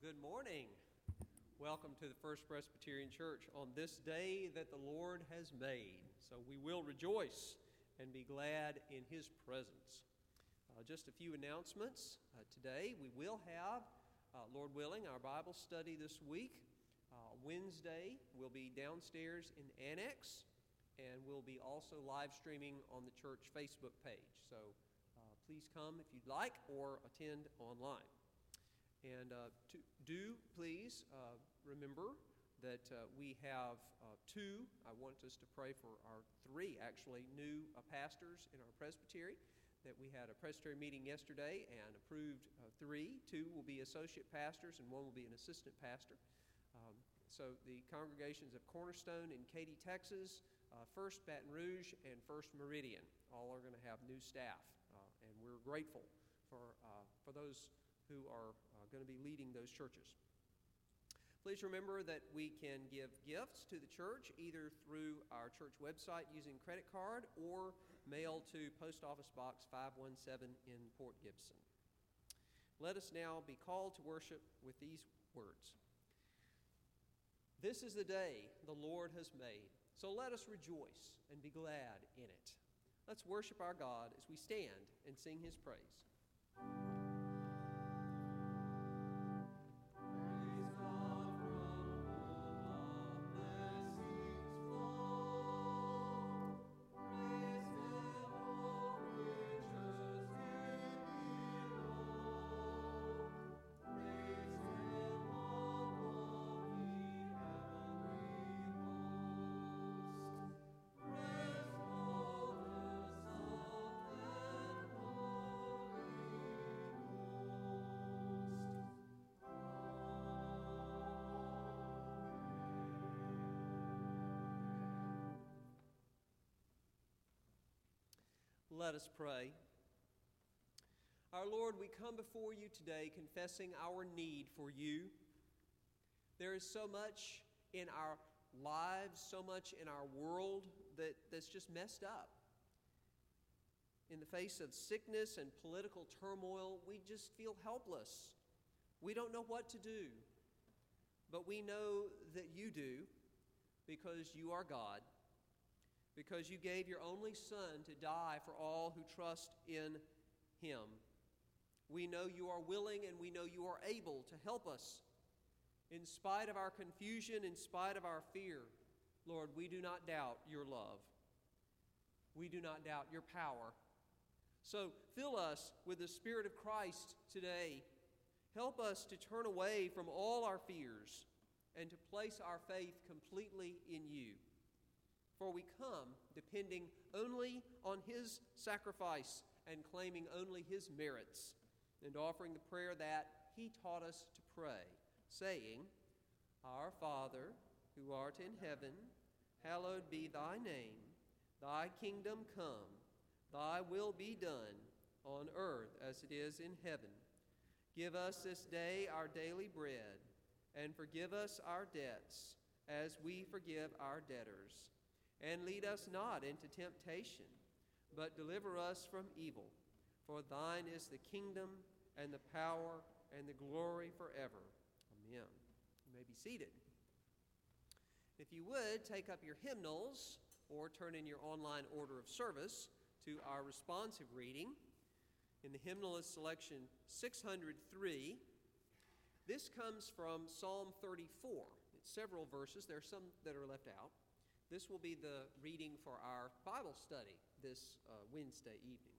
Good morning. Welcome to the First Presbyterian Church on this day that the Lord has made. So we will rejoice and be glad in His presence. Just a few announcements. Today we will have, Lord willing, our Bible study this week. Wednesday we'll be downstairs in the annex, and we'll be also live streaming on the church Facebook page. So please come if you'd like or attend online. And please remember that we have I want us to pray for our three, actually, new pastors in our presbytery. That we had a presbytery meeting yesterday and approved three. Two will be associate pastors and one will be an assistant pastor. So the congregations of Cornerstone in Katy, Texas, First Baton Rouge, and First Meridian all are going to have new staff. And we're grateful for those who are going to be leading those churches. Please remember that we can give gifts to the church either through our church website using credit card or mail to Post Office Box 517 in Port Gibson. Let us now be called to worship with these words. This is the day the Lord has made, so let us rejoice and be glad in it. Let's worship our God as we stand and sing His praise. Let us pray. Our Lord, we come before you today confessing our need for you. There is so much in our lives, so much in our world that's just messed up. In the face of sickness and political turmoil, we just feel helpless. We don't know what to do. But we know that you do because you are God. Because you gave your only Son to die for all who trust in Him. We know you are willing and we know you are able to help us. In spite of our confusion, in spite of our fear, Lord, we do not doubt your love. We do not doubt your power. So fill us with the Spirit of Christ today. Help us to turn away from all our fears and to place our faith completely in you. For we come depending only on His sacrifice and claiming only His merits, and offering the prayer that He taught us to pray, saying, Our Father, who art in heaven, hallowed be thy name. Thy kingdom come, thy will be done, on earth as it is in heaven. Give us this day our daily bread, and forgive us our debts, as we forgive our debtors. And lead us not into temptation, but deliver us from evil. For thine is the kingdom, and the power, and the glory forever. Amen. You may be seated. If you would, take up your hymnals, or turn in your online order of service to our responsive reading. In the hymnalist selection 603, this comes from Psalm 34. It's several verses. There are some that are left out. This will be the reading for our Bible study this Wednesday evening.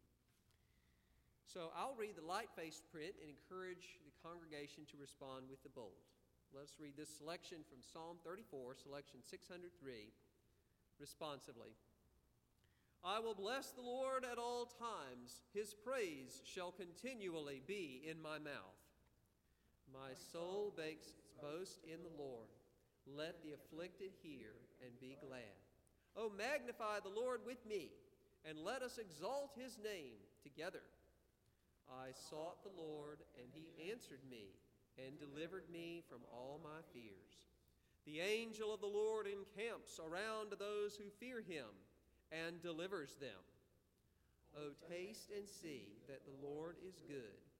So I'll read the light-faced print and encourage the congregation to respond with the bold. Let us read this selection from Psalm 34, selection 603, responsively. I will bless the Lord at all times. His praise shall continually be in my mouth. My soul makes its boast in the Lord. Let the afflicted hear and be glad. Oh, magnify the Lord with me, and let us exalt His name together. I sought the Lord, and He answered me, and delivered me from all my fears. The angel of the Lord encamps around those who fear Him, and delivers them. Oh, taste and see that the Lord is good.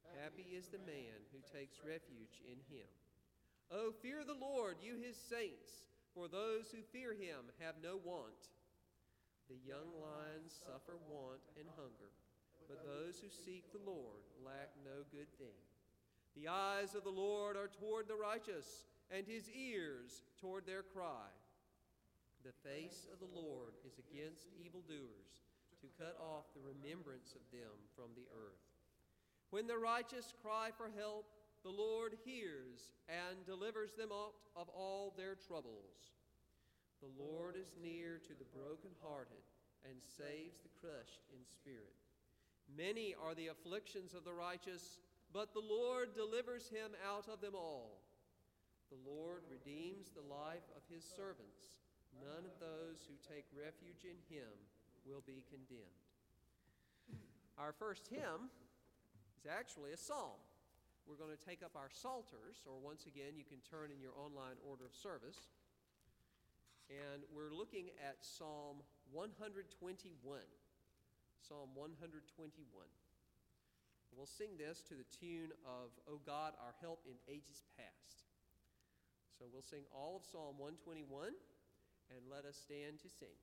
Happy is the man who takes refuge in him. Oh, fear the Lord, you his saints, for those who fear him have no want. The young lions suffer want and hunger, but those who seek the Lord lack no good thing. The eyes of the Lord are toward the righteous, and his ears toward their cry. The face of the Lord is against evildoers, to cut off the remembrance of them from the earth. When the righteous cry for help, the Lord hears and delivers them out of all their troubles. The Lord is near to the brokenhearted and saves the crushed in spirit. Many are the afflictions of the righteous, but the Lord delivers him out of them all. The Lord redeems the life of his servants. None of those who take refuge in him will be condemned. Our first hymn is actually a psalm. We're going to take up our psalters, or once again, you can turn in your online order of service. And we're looking at Psalm 121. Psalm 121. We'll sing this to the tune of, O God, our help in ages past. So we'll sing all of Psalm 121, and let us stand to sing.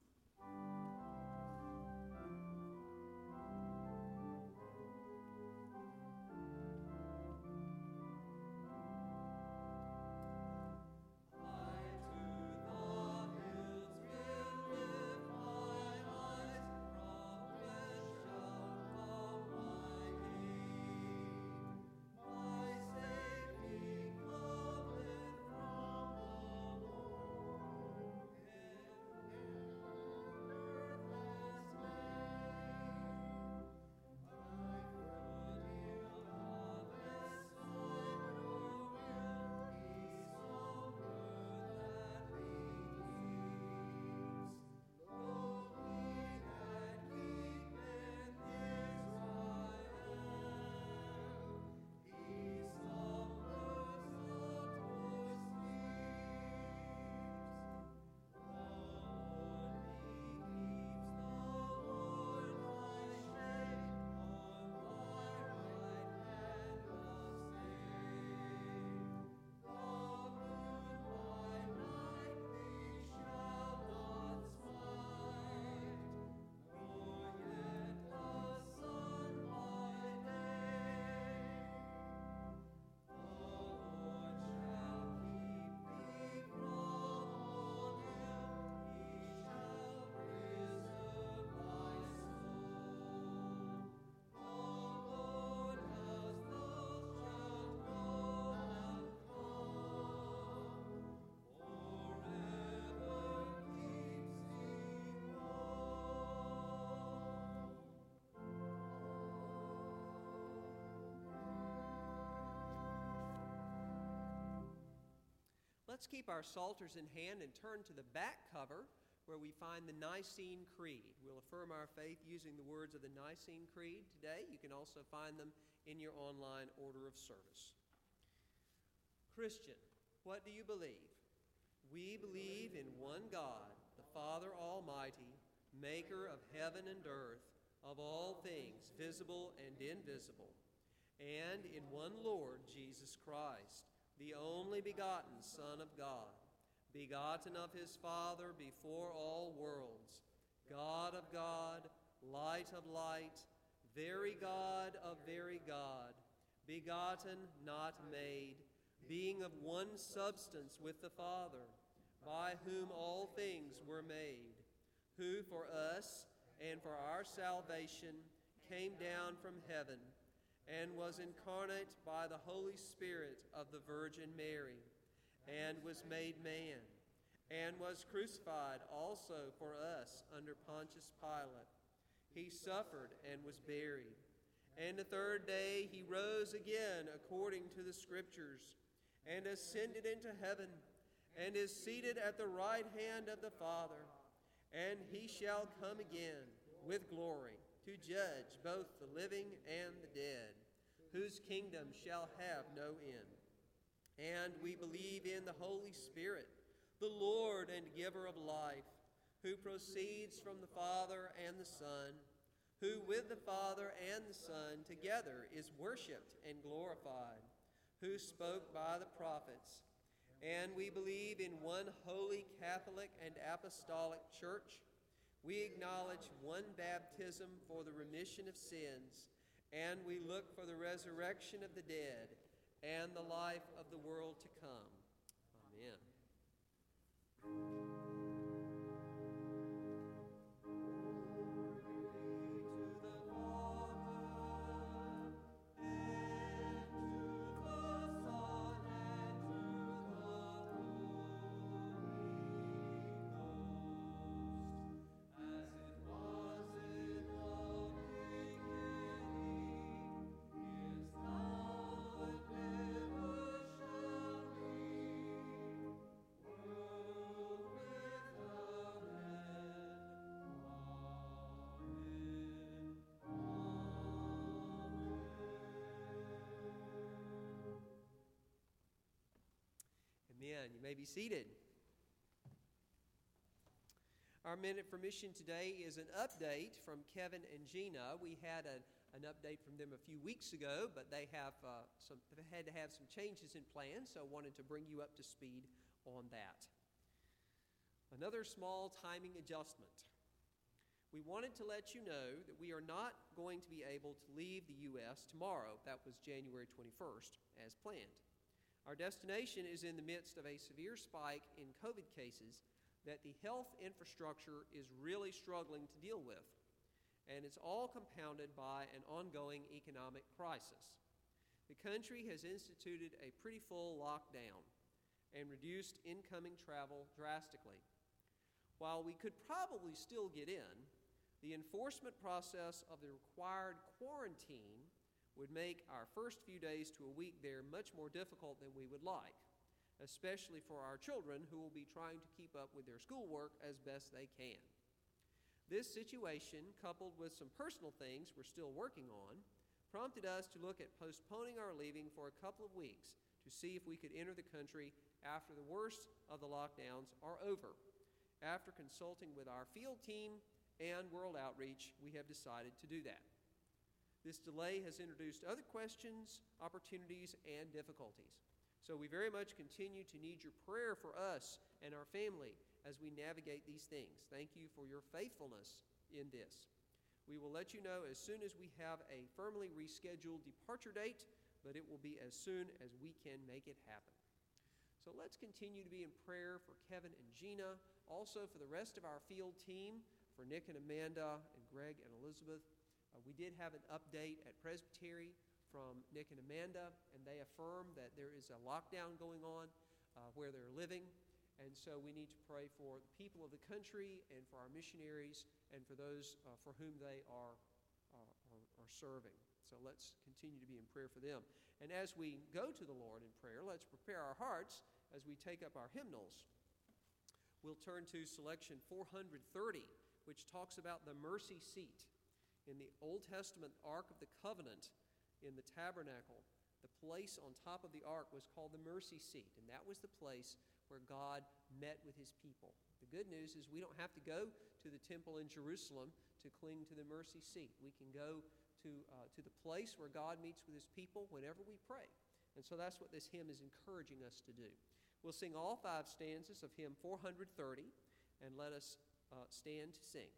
Let's keep our psalters in hand and turn to the back cover where we find the Nicene Creed. We'll affirm our faith using the words of the Nicene Creed today. You can also find them in your online order of service. Christian, what do you believe? We believe in one God, the Father Almighty, maker of heaven and earth, of all things visible and invisible, and in one Lord Jesus Christ, the only begotten Son of God, begotten of his Father before all worlds, God of God, light of light, very God of very God, begotten, not made, being of one substance with the Father, by whom all things were made, who for us and for our salvation came down from heaven, and was incarnate by the Holy Spirit of the Virgin Mary, and was made man, and was crucified also for us under Pontius Pilate. He suffered and was buried, and the third day he rose again according to the Scriptures, and ascended into heaven, and is seated at the right hand of the Father, and he shall come again with glory to judge both the living and the dead, whose kingdom shall have no end. And we believe in the Holy Spirit, the Lord and giver of life, who proceeds from the Father and the Son, who with the Father and the Son together is worshipped and glorified, who spoke by the prophets. And we believe in one holy Catholic and Apostolic Church. We acknowledge one baptism for the remission of sins, and we look for the resurrection of the dead and the life of the world to come. Amen. Amen. You may be seated. Our Minute for Mission today is an update from Kevin and Gina. We had an update from them a few weeks ago, but they had to have some changes in plans, so I wanted to bring you up to speed on that. Another small timing adjustment. We wanted to let you know that we are not going to be able to leave the U.S. tomorrow. That was January 21st, as planned. Our destination is in the midst of a severe spike in COVID cases that the health infrastructure is really struggling to deal with, and it's all compounded by an ongoing economic crisis. The country has instituted a pretty full lockdown and reduced incoming travel drastically. While we could probably still get in, the enforcement process of the required quarantine would make our first few days to a week there much more difficult than we would like, especially for our children who will be trying to keep up with their schoolwork as best they can. This situation, coupled with some personal things we're still working on, prompted us to look at postponing our leaving for a couple of weeks to see if we could enter the country after the worst of the lockdowns are over. After consulting with our field team and World Outreach, we have decided to do that. This delay has introduced other questions, opportunities, and difficulties. So we very much continue to need your prayer for us and our family as we navigate these things. Thank you for your faithfulness in this. We will let you know as soon as we have a firmly rescheduled departure date, but it will be as soon as we can make it happen. So let's continue to be in prayer for Kevin and Gina, also for the rest of our field team, for Nick and Amanda and Greg and Elizabeth. We did have an update at Presbytery from Nick and Amanda, and they affirmed that there is a lockdown going on where they're living, and so we need to pray for the people of the country and for our missionaries and for those for whom they are serving. So let's continue to be in prayer for them. And as we go to the Lord in prayer, let's prepare our hearts as we take up our hymnals. We'll turn to selection 430, which talks about the mercy seat. In the Old Testament Ark of the Covenant in the tabernacle, the place on top of the ark was called the mercy seat, and that was the place where God met with his people. The good news is we don't have to go to the temple in Jerusalem to cling to the mercy seat. We can go to the place where God meets with his people whenever we pray. And so that's what this hymn is encouraging us to do. We'll sing all 5 stanzas of hymn 430, and let us stand to sing.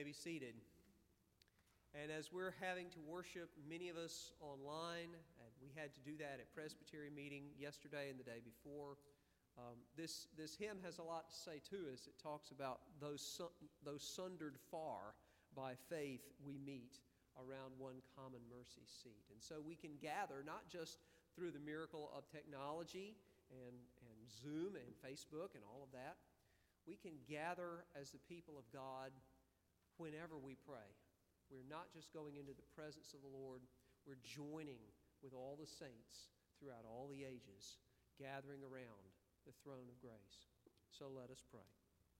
may be seated. And as we're having to worship, many of us online, and we had to do that at Presbytery meeting yesterday and the day before, this hymn has a lot to say to us. It talks about those sundered far by faith we meet around one common mercy seat. And so we can gather not just through the miracle of technology and Zoom and Facebook and all of that. We can gather as the people of God whenever we pray. We're not just going into the presence of the Lord, we're joining with all the saints throughout all the ages, gathering around the throne of grace. So let us pray.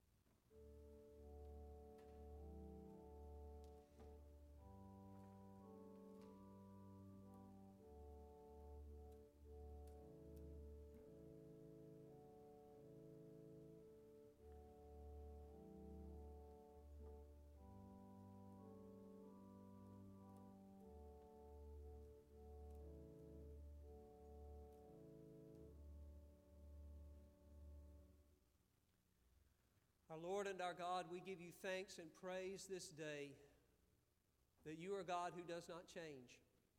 Our Lord and our God, we give you thanks and praise this day that you are God who does not change.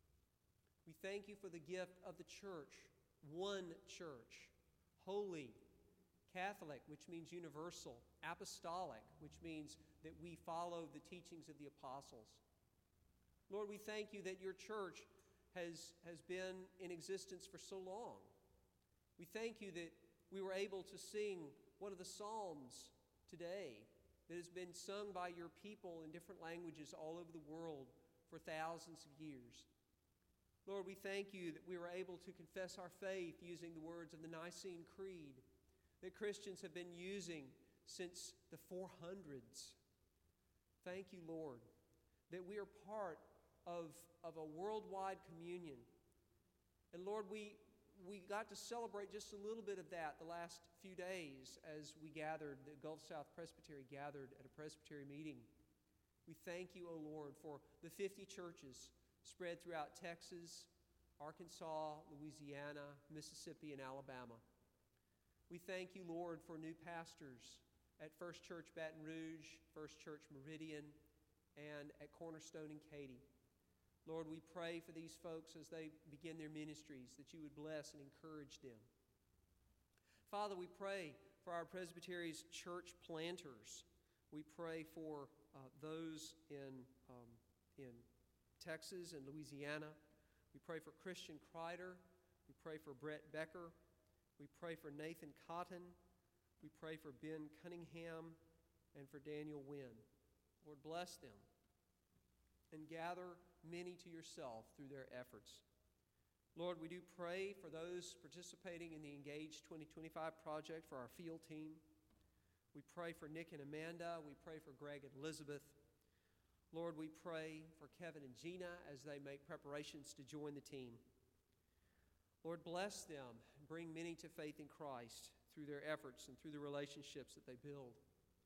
We thank you for the gift of the church, one church, holy, Catholic, which means universal, apostolic, which means that we follow the teachings of the apostles. Lord, we thank you that your church has been in existence for so long. We thank you that we were able to sing one of the Psalms today that has been sung by your people in different languages all over the world for thousands of years. Lord, we thank you that we were able to confess our faith using the words of the Nicene Creed that Christians have been using since the 400s. Thank you, Lord, that we are part of a worldwide communion. And Lord, we got to celebrate just a little bit of that the last few days as we gathered, the Gulf South Presbytery gathered at a Presbytery meeting. We thank you, O Lord, for the 50 churches spread throughout Texas, Arkansas, Louisiana, Mississippi, and Alabama. We thank you, Lord, for new pastors at First Church Baton Rouge, First Church Meridian, and at Cornerstone in Katy. Lord, we pray for these folks as they begin their ministries, that you would bless and encourage them. Father, we pray for our Presbytery's church planters. We pray for those in Texas and Louisiana. We pray for Christian Kreider. We pray for Brett Becker. We pray for Nathan Cotton. We pray for Ben Cunningham and for Daniel Wynn. Lord, bless them and gather many to yourself through their efforts. Lord, we do pray for those participating in the Engage 2025 project for our field team. We pray for Nick and Amanda. We pray for Greg and Elizabeth. Lord, we pray for Kevin and Gina as they make preparations to join the team. Lord, bless them and bring many to faith in Christ through their efforts and through the relationships that they build.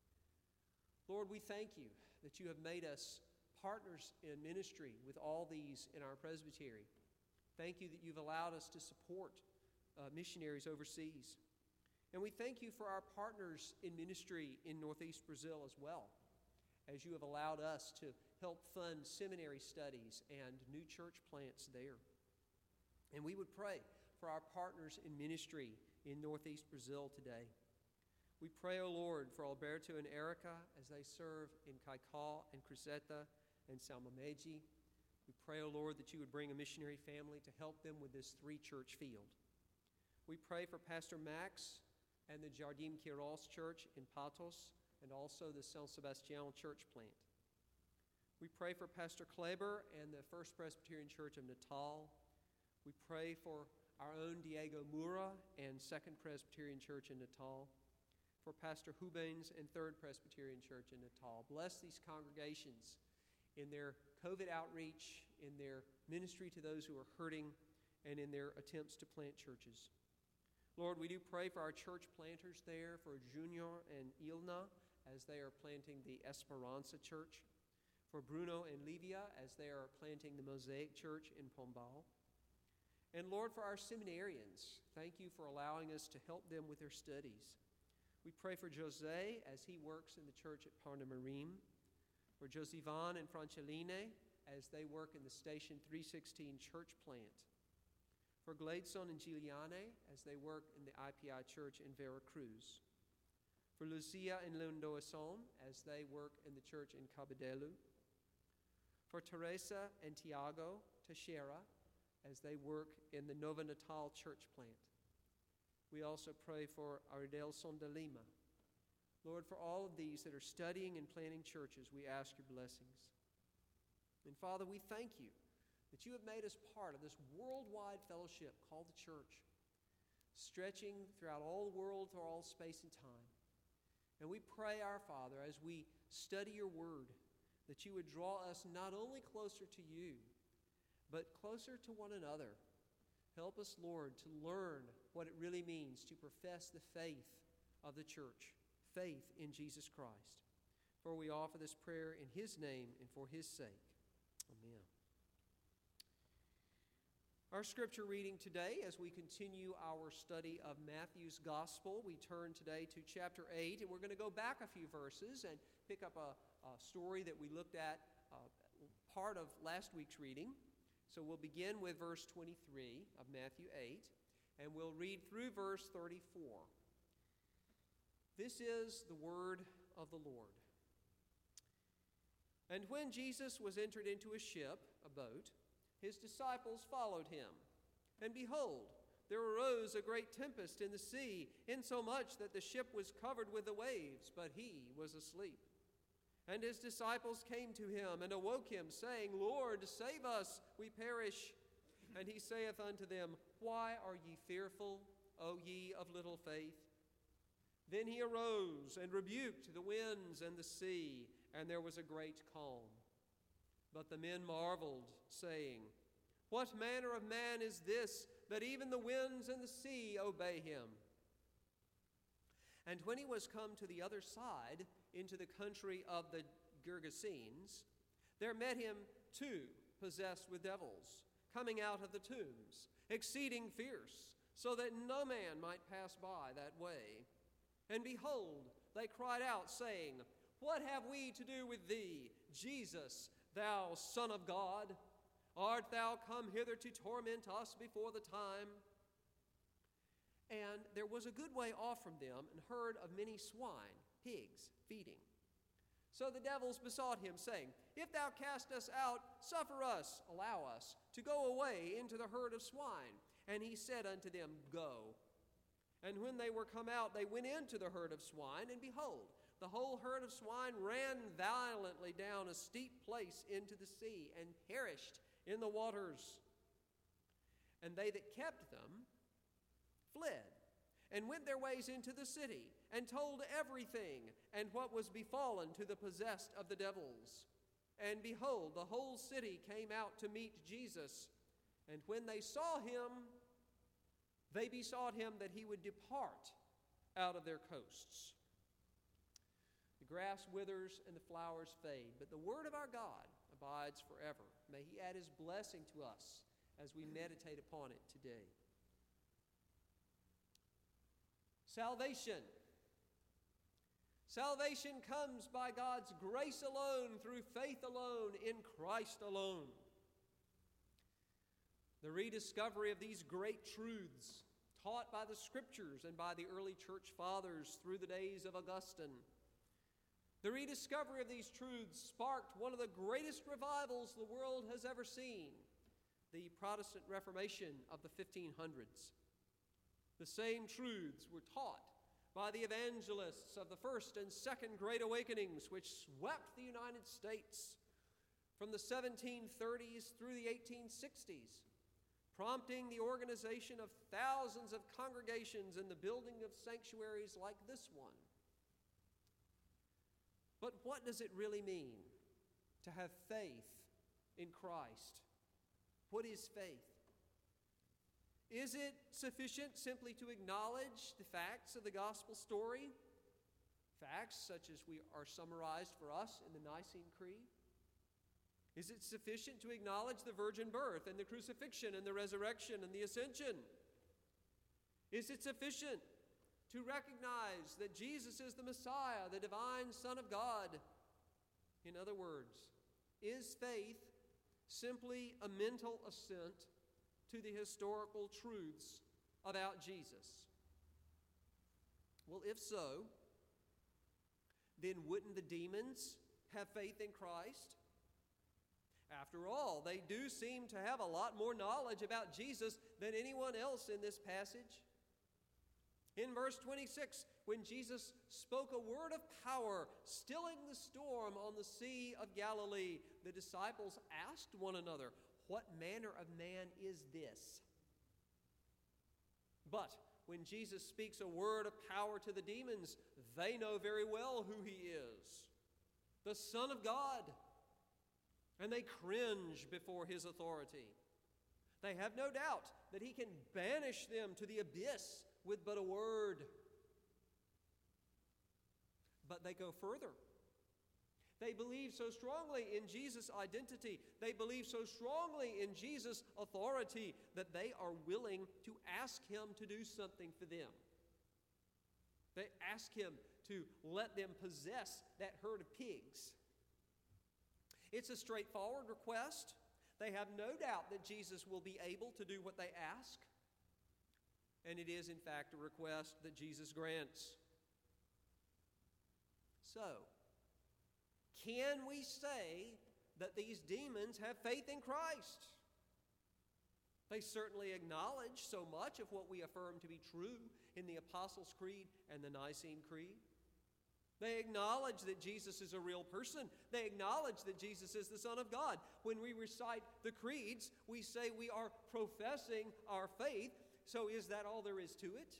Lord, we thank you that you have made us partners in ministry with all these in our presbytery. Thank you that you've allowed us to support missionaries overseas. And we thank you for our partners in ministry in Northeast Brazil as well, as you have allowed us to help fund seminary studies and new church plants there. And we would pray for our partners in ministry in Northeast Brazil today. We pray, O Lord, for Alberto and Erica as they serve in Caicó and Cruceta and Salmameji. We pray, O Lord, that you would bring a missionary family to help them with this 3-church field. We pray for Pastor Max and the Jardim Quiros Church in Patos and also the San Sebastián church plant. We pray for Pastor Kleber and the First Presbyterian Church of Natal. We pray for our own Diego Mura and Second Presbyterian Church in Natal, for Pastor Hubens and Third Presbyterian Church in Natal. Bless these congregations in their COVID outreach, in their ministry to those who are hurting, and in their attempts to plant churches. Lord, we do pray for our church planters there, for Junior and Ilna as they are planting the Esperanza Church, for Bruno and Livia as they are planting the Mosaic Church in Pombal. And Lord, for our seminarians, thank you for allowing us to help them with their studies. We pray for Jose as he works in the church at Parnamirim, For Josivan and Franceline as they work in the Station 316 church plant. For Gladson and Giuliane as they work in the IPI church in Veracruz. For Lucia and Lundoason as they work in the church in Cabedelo. For Teresa and Tiago Teixeira as they work in the Nova Natal church plant. We also pray for Aridelson de Lima. Lord, for all of these that are studying and planning churches, we ask your blessings. And Father, we thank you that you have made us part of this worldwide fellowship called the church, stretching throughout all the world, through all space and time. And we pray, our Father, as we study your word, that you would draw us not only closer to you, but closer to one another. Help us, Lord, to learn what it really means to profess the faith of the church, faith in Jesus Christ. For we offer this prayer in his name and for his sake. Amen. Our scripture reading today, as we continue our study of Matthew's Gospel, we turn today to chapter 8, and we're going to go back a few verses and pick up a story that we looked at part of last week's reading. So we'll begin with verse 23 of Matthew 8, and we'll read through verse 34. This is the word of the Lord. And when Jesus was entered into a ship, a boat, his disciples followed him. And behold, there arose a great tempest in the sea, insomuch that the ship was covered with the waves, but he was asleep. And his disciples came to him and awoke him, saying, Lord, save us, we perish. And he saith unto them, Why are ye fearful, O ye of little faith? Then he arose and rebuked the winds and the sea, and there was a great calm. But the men marveled, saying, What manner of man is this, that even the winds and the sea obey him? And when he was come to the other side, into the country of the Gergesenes, there met him two possessed with devils, coming out of the tombs, exceeding fierce, so that no man might pass by that way. And behold, they cried out, saying, What have we to do with thee, Jesus, thou Son of God? Art thou come hither to torment us before the time? And there was a good way off from them an herd of many swine, pigs, feeding. So the devils besought him, saying, If thou cast us out, suffer us, allow us, to go away into the herd of swine. And he said unto them, Go. And when they were come out, they went into the herd of swine, and behold, the whole herd of swine ran violently down a steep place into the sea, and perished in the waters. And they that kept them fled, and went their ways into the city, and told everything, and what was befallen to the possessed of the devils. And behold, the whole city came out to meet Jesus. And when they saw him, they besought him that he would depart out of their coasts. The grass withers and the flowers fade, but the word of our God abides forever. May he add his blessing to us as we meditate upon it today. Salvation. Salvation comes by God's grace alone, through faith alone, in Christ alone. The rediscovery of these great truths, taught by the Scriptures and by the early church fathers through the days of Augustine. The rediscovery of these truths sparked one of the greatest revivals the world has ever seen, the Protestant Reformation of the 1500s. The same truths were taught by the evangelists of the First and Second Great Awakenings, which swept the United States from the 1730s through the 1860s, prompting the organization of thousands of congregations and the building of sanctuaries like this one. But what does it really mean to have faith in Christ? What is faith? Is it sufficient simply to acknowledge the facts of the gospel story? Facts such as are summarized for us in the Nicene Creed? Is it sufficient to acknowledge the virgin birth and the crucifixion and the resurrection and the ascension? Is it sufficient to recognize that Jesus is the Messiah, the divine Son of God, In other words, is faith simply a mental assent to the historical truths about Jesus? Well, if so, then wouldn't the demons have faith in Christ? After all, they do seem to have a lot more knowledge about Jesus than anyone else in this passage. In verse 26, when Jesus spoke a word of power, stilling the storm on the Sea of Galilee, the disciples asked one another, "What manner of man is this?" But when Jesus speaks a word of power to the demons, they know very well who he is, the Son of God, and they cringe before his authority. They have no doubt that he can banish them to the abyss with but a word. But they go further. They believe so strongly in Jesus' identity, they believe so strongly in Jesus' authority, that they are willing to ask him to do something for them. They ask him to let them possess that herd of pigs. It's a straightforward request. They have no doubt that Jesus will be able to do what they ask. And it is, in fact, a request that Jesus grants. So, can we say that these demons have faith in Christ? They certainly acknowledge so much of what we affirm to be true in the Apostles' Creed and the Nicene Creed. They acknowledge that Jesus is a real person. They acknowledge that Jesus is the Son of God. When we recite the creeds, we say we are professing our faith. So is that all there is to it?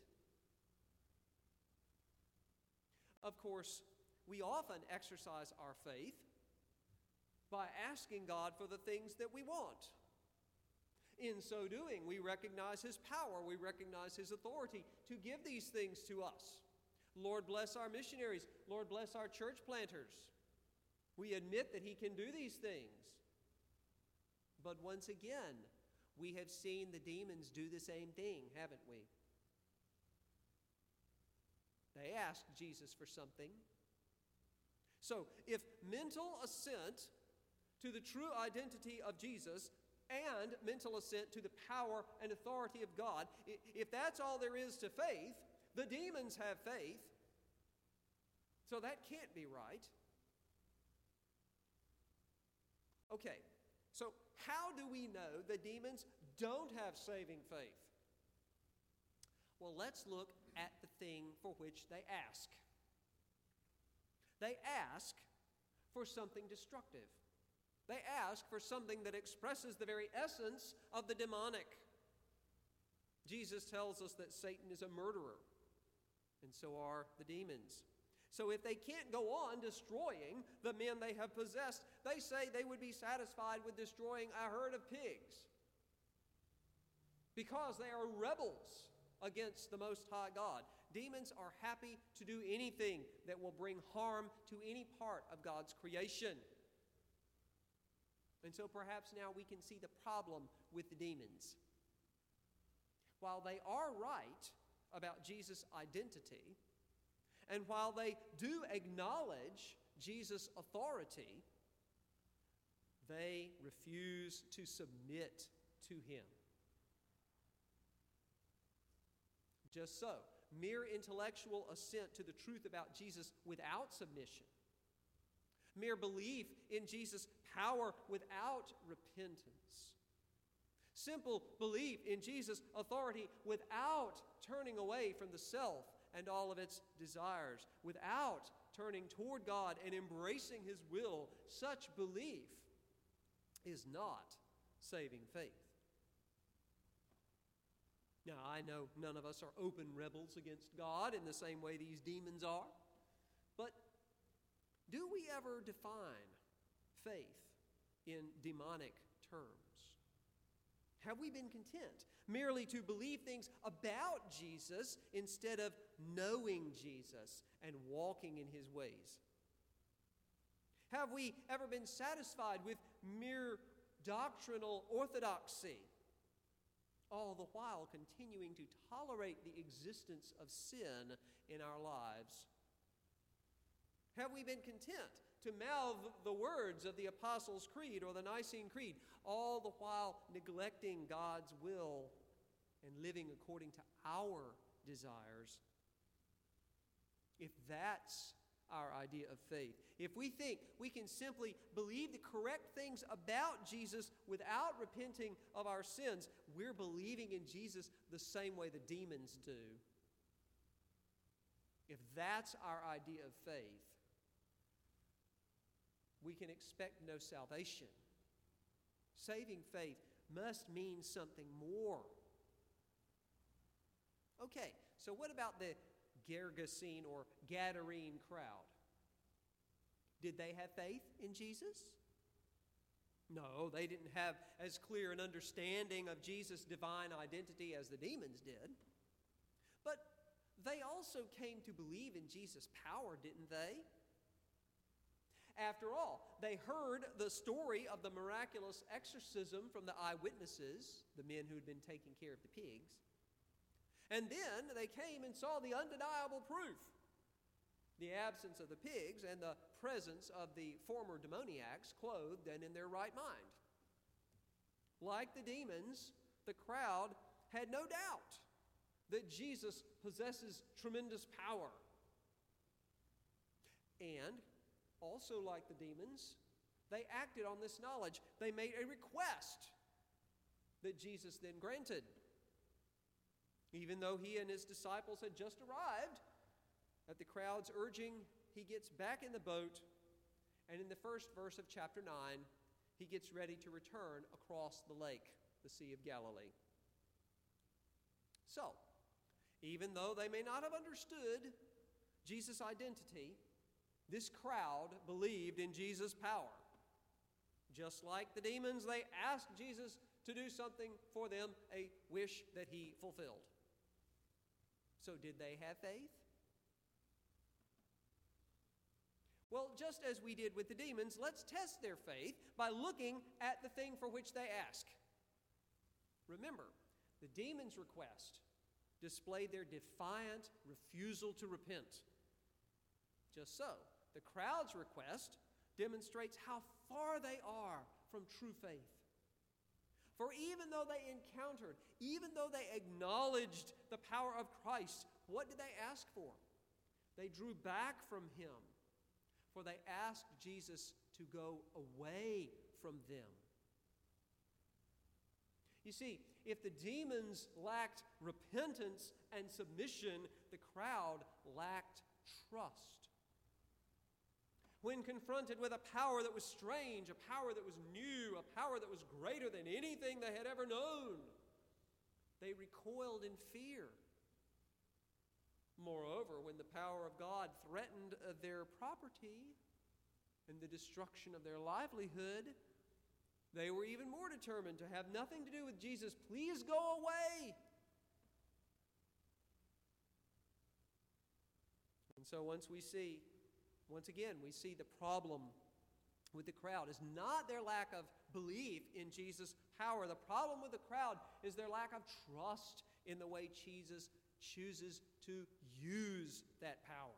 Of course, we often exercise our faith by asking God for the things that we want. In so doing, we recognize his power, we recognize his authority to give these things to us. Lord, bless our missionaries. Lord, bless our church planters. We admit that he can do these things. But once again, we have seen the demons do the same thing, haven't we? They asked Jesus for something. So, if mental assent to the true identity of Jesus and mental assent to the power and authority of God, if that's all there is to faith, the demons have faith. So that can't be right. Okay, so how do we know the demons don't have saving faith? Well, let's look at the thing for which they ask. They ask for something destructive. They ask for something that expresses the very essence of the demonic. Jesus tells us that Satan is a murderer, and so are the demons. So if they can't go on destroying the men they have possessed, they say they would be satisfied with destroying a herd of pigs, because they are rebels against the Most High God. Demons are happy to do anything that will bring harm to any part of God's creation. And so perhaps now we can see the problem with the demons. While they are right about Jesus' identity, and while they do acknowledge Jesus' authority, they refuse to submit to him. Just so, mere intellectual assent to the truth about Jesus without submission, mere belief in Jesus' power without repentance, simple belief in Jesus' authority without turning away from the self and all of its desires, without turning toward God and embracing his will, such belief is not saving faith. Now, I know none of us are open rebels against God in the same way these demons are, but do we ever define faith in demonic terms? Have we been content merely to believe things about Jesus instead of knowing Jesus and walking in his ways? Have we ever been satisfied with mere doctrinal orthodoxy, all the while continuing to tolerate the existence of sin in our lives? Have we been content to mouth the words of the Apostles' Creed or the Nicene Creed, all the while neglecting God's will and living according to our desires. If that's our idea of faith, if we think we can simply believe the correct things about Jesus without repenting of our sins, we're believing in Jesus the same way the demons do. If that's our idea of faith, we can expect no salvation. Saving faith must mean something more. Okay, so what about the Gergesene or Gadarene crowd? Did they have faith in Jesus? No, they didn't have as clear an understanding of Jesus' divine identity as the demons did. But they also came to believe in Jesus' power, didn't they? After all, they heard the story of the miraculous exorcism from the eyewitnesses, the men who had been taking care of the pigs. And then they came and saw the undeniable proof, the absence of the pigs and the presence of the former demoniacs clothed and in their right mind. Like the demons, the crowd had no doubt that Jesus possesses tremendous power. And also like the demons, they acted on this knowledge. They made a request that Jesus then granted. Even though he and his disciples had just arrived, at the crowd's urging, he gets back in the boat, and in the first verse of chapter 9, he gets ready to return across the lake, the Sea of Galilee. So, even though they may not have understood Jesus' identity, this crowd believed in Jesus' power. Just like the demons, they asked Jesus to do something for them, a wish that he fulfilled. So did they have faith? Well, just as we did with the demons, let's test their faith by looking at the thing for which they ask. Remember, the demons' request displayed their defiant refusal to repent. Just so, the crowd's request demonstrates how far they are from true faith. For even though they encountered, even though they acknowledged the power of Christ, what did they ask for? They drew back from him, for they asked Jesus to go away from them. You see, if the demons lacked repentance and submission, the crowd lacked trust. When confronted with a power that was strange, a power that was new, a power that was greater than anything they had ever known, they recoiled in fear. Moreover, when the power of God threatened their property and the destruction of their livelihood, they were even more determined to have nothing to do with Jesus. Please go away. And so once again, we see the problem with the crowd is not their lack of belief in Jesus' power. The problem with the crowd is their lack of trust in the way Jesus chooses to use that power.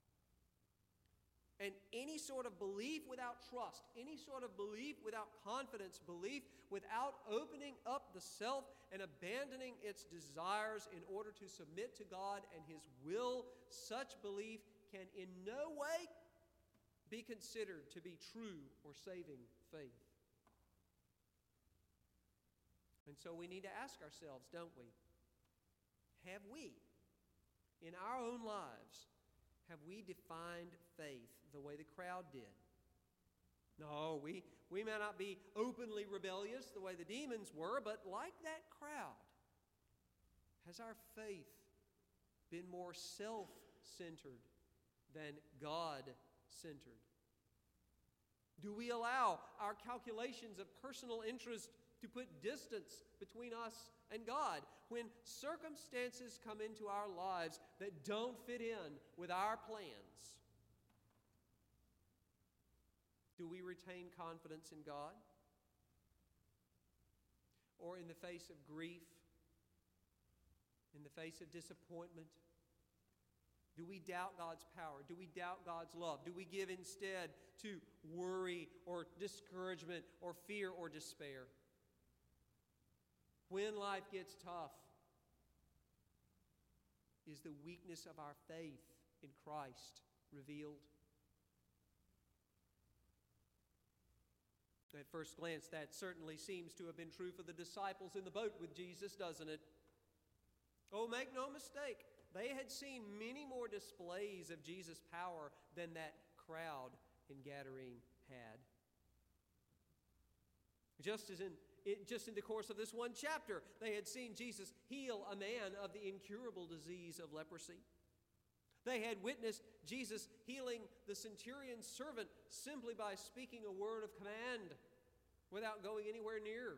And any sort of belief without trust, any sort of belief without confidence, belief without opening up the self and abandoning its desires in order to submit to God and his will, such belief can in no way be considered to be true or saving faith. And so we need to ask ourselves, don't we? Have we, in our own lives, have we defined faith the way the crowd did? No, we may not be openly rebellious the way the demons were, but like that crowd, has our faith been more self-centered than God-centered? Do we allow our calculations of personal interest to put distance between us and God when circumstances come into our lives that don't fit in with our plans? Do we retain confidence in God? Or in the face of grief, in the face of disappointment, Do we doubt God's power? Do we doubt God's love? Do we give instead to worry or discouragement or fear or despair? When life gets tough, is the weakness of our faith in Christ revealed? At first glance, that certainly seems to have been true for the disciples in the boat with Jesus, doesn't it? Oh, make no mistake, they had seen many more displays of Jesus' power than that crowd in Gadarene had. Just in the course of this one chapter, they had seen Jesus heal a man of the incurable disease of leprosy. They had witnessed Jesus healing the centurion's servant simply by speaking a word of command without going anywhere near.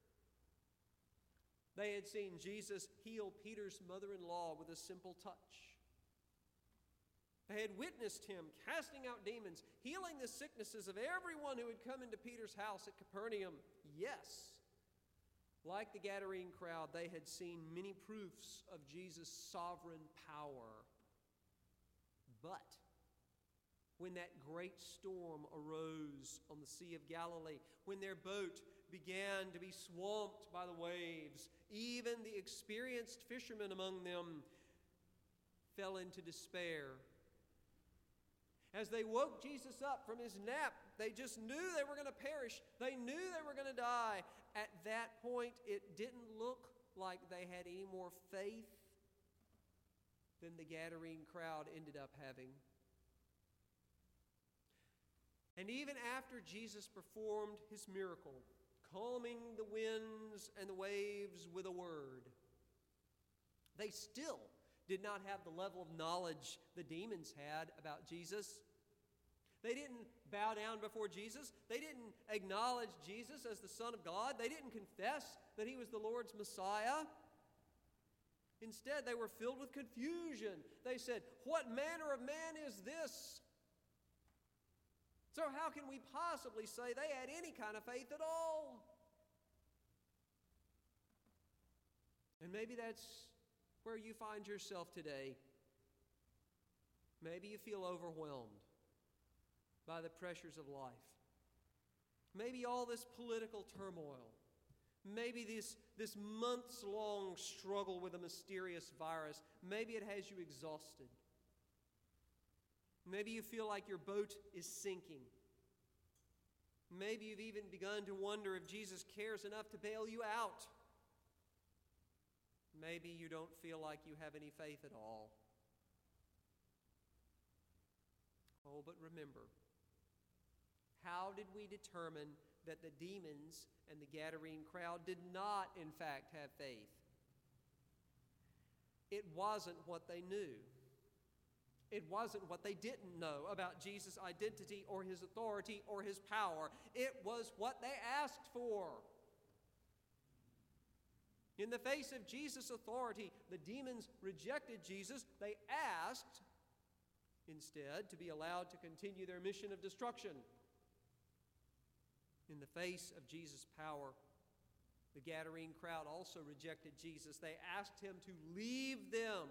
They had seen Jesus heal Peter's mother-in-law with a simple touch. They had witnessed him casting out demons, healing the sicknesses of everyone who had come into Peter's house at Capernaum. Yes, like the Gadarene crowd, they had seen many proofs of Jesus' sovereign power. But when that great storm arose on the Sea of Galilee, when their boat began to be swamped by the waves, even the experienced fishermen among them fell into despair. As they woke Jesus up from his nap, they just knew they were going to perish. They knew they were going to die. At that point, it didn't look like they had any more faith than the Gadarene crowd ended up having. And even after Jesus performed his miracle, calming the winds and the waves with a word, they still did not have the level of knowledge the demons had about Jesus. They didn't bow down before Jesus. They didn't acknowledge Jesus as the Son of God. They didn't confess that he was the Lord's Messiah. Instead, they were filled with confusion. They said, "What manner of man is this?" So how can we possibly say they had any kind of faith at all? And maybe that's where you find yourself today. Maybe you feel overwhelmed by the pressures of life. Maybe all this political turmoil. Maybe this months-long struggle with a mysterious virus. Maybe it has you exhausted. Maybe you feel like your boat is sinking. Maybe you've even begun to wonder if Jesus cares enough to bail you out. Maybe you don't feel like you have any faith at all. Oh, but remember, how did we determine that the demons and the Gadarene crowd did not, in fact, have faith? It wasn't what they knew. It wasn't what they didn't know about Jesus' identity or his authority or his power. It was what they asked for. In the face of Jesus' authority, the demons rejected Jesus. They asked, instead, to be allowed to continue their mission of destruction. In the face of Jesus' power, the Gadarene crowd also rejected Jesus. They asked him to leave them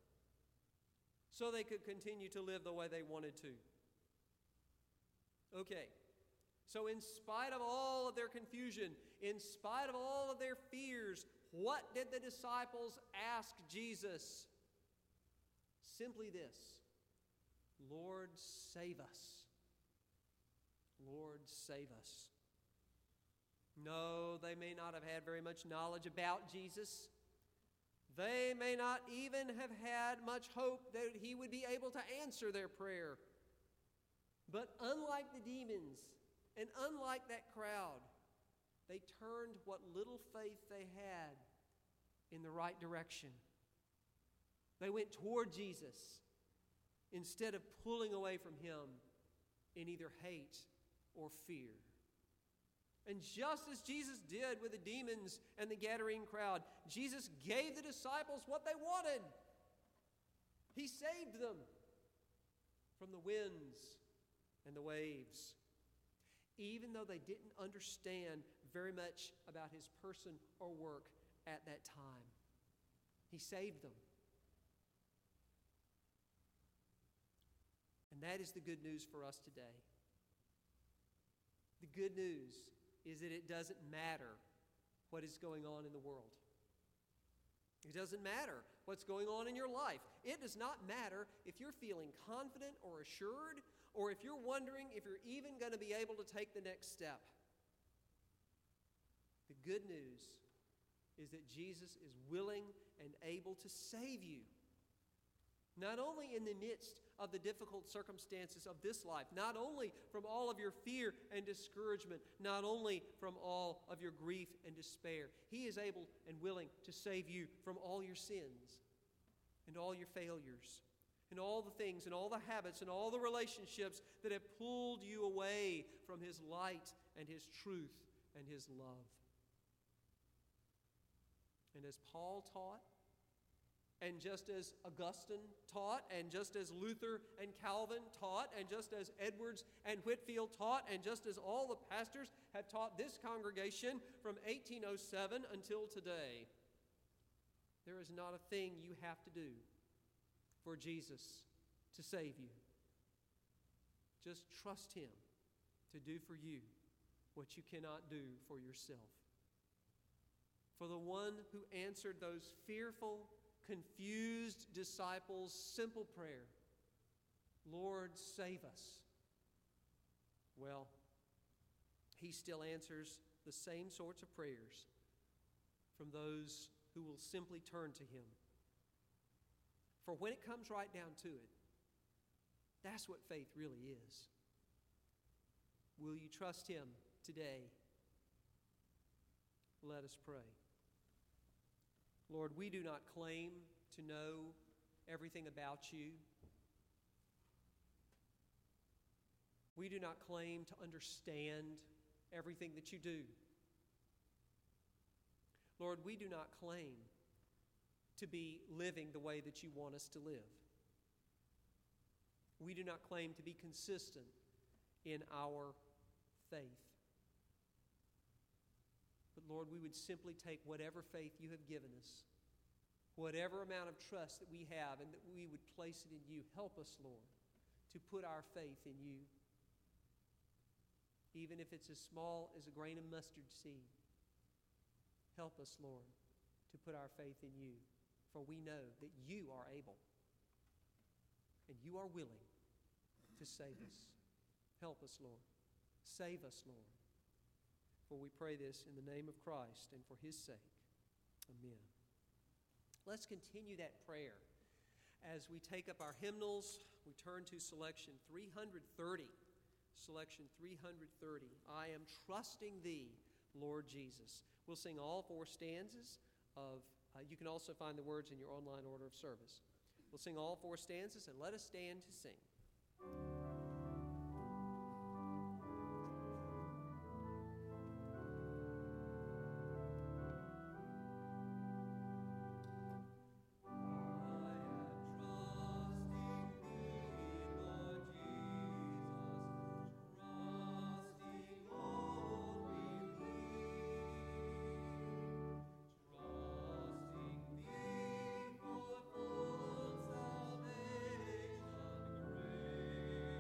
so they could continue to live the way they wanted to. Okay, so in spite of all of their confusion, in spite of all of their fears, what did the disciples ask Jesus? Simply this: Lord, save us. Lord, save us. No, they may not have had very much knowledge about Jesus. They may not even have had much hope that he would be able to answer their prayer. But unlike the demons and unlike that crowd, they turned what little faith they had in the right direction. They went toward Jesus instead of pulling away from him in either hate or fear. And just as Jesus did with the demons and the Gadarene crowd, Jesus gave the disciples what they wanted. He saved them from the winds and the waves, even though they didn't understand very much about his person or work at that time. He saved them. that is the good news for us today. The good news is that it doesn't matter what is going on in the world. It doesn't matter what's going on in your life. It does not matter if you're feeling confident or assured, or if you're wondering if you're even going to be able to take the next step. The good news is that Jesus is willing and able to save you. Not only in the midst of the difficult circumstances of this life, not only from all of your fear and discouragement, not only from all of your grief and despair. He is able and willing to save you from all your sins and all your failures and all the things and all the habits and all the relationships that have pulled you away from His light and His truth and His love. And as Paul taught, and just as Augustine taught, and just as Luther and Calvin taught, and just as Edwards and Whitefield taught, and just as all the pastors have taught this congregation from 1807 until today, there is not a thing you have to do for Jesus to save you. Just trust Him to do for you what you cannot do for yourself. For the one who answered those fearful, confused disciples' simple prayer, "Lord, save us." Well, He still answers the same sorts of prayers from those who will simply turn to Him. For when it comes right down to it, that's what faith really is. Will you trust Him today? Let us pray. Lord, we do not claim to know everything about you. We do not claim to understand everything that you do. Lord, we do not claim to be living the way that you want us to live. We do not claim to be consistent in our faith. But Lord, we would simply take whatever faith you have given us, whatever amount of trust that we have, and that we would place it in you. Help us, Lord, to put our faith in you, even if it's as small as a grain of mustard seed. Help us, Lord, to put our faith in you, for we know that you are able and you are willing to save us. Help us, Lord. Save us, Lord. For we pray this in the name of Christ and for His sake. Amen. Let's continue that prayer. As we take up our hymnals, we turn to selection 330. Selection 330. I am trusting Thee, Lord Jesus. We'll sing all four stanzas of, you can also find the words in your online order of service. We'll sing all four stanzas, and let us stand to sing. Salvation, grace.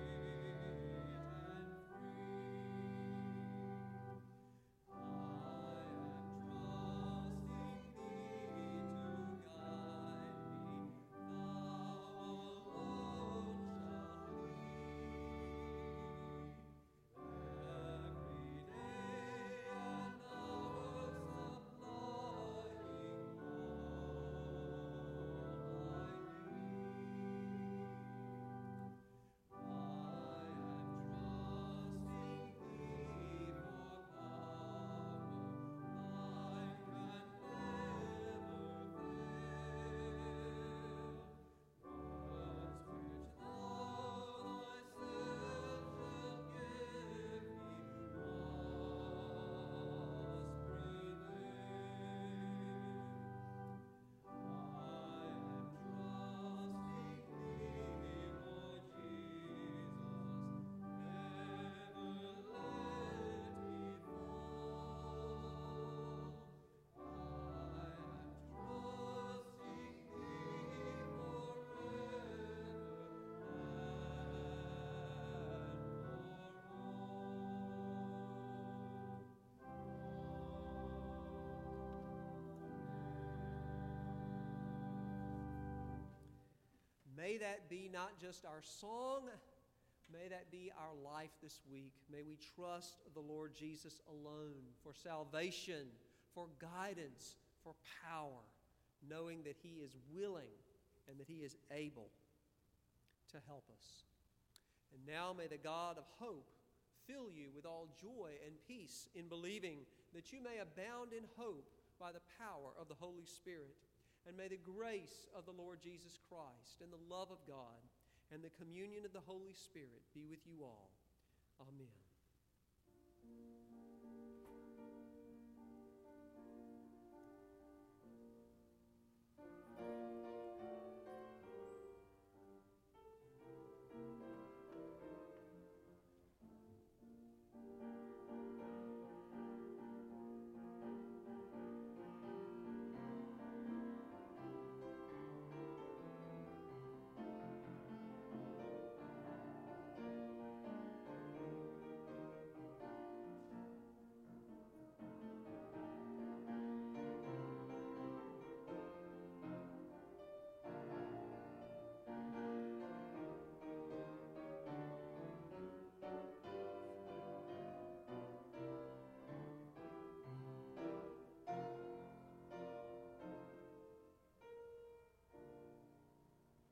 may that be not just our song, may that be our life this week. May we trust the Lord Jesus alone for salvation, for guidance, for power, knowing that He is willing and that He is able to help us. And now may the God of hope fill you with all joy and peace in believing, that you may abound in hope by the power of the Holy Spirit. And may the grace of the Lord Jesus Christ and the love of God and the communion of the Holy Spirit be with you all. Amen.